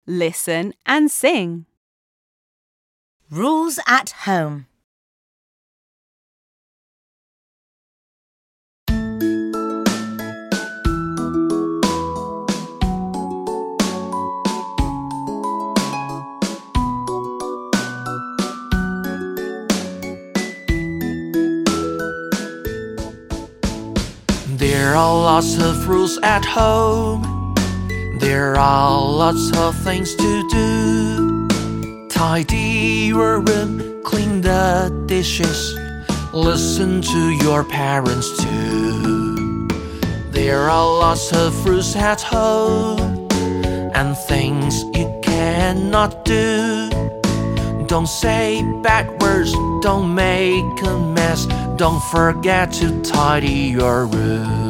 Listen and sing. Rules at home. There are lots of rules at home. There are lots of things to do. Tidy your room, clean the dishes, listen to your parents too. There are lots of rules at home and things you cannot do. Don't say bad words, don't make a mess, don't forget to tidy your room.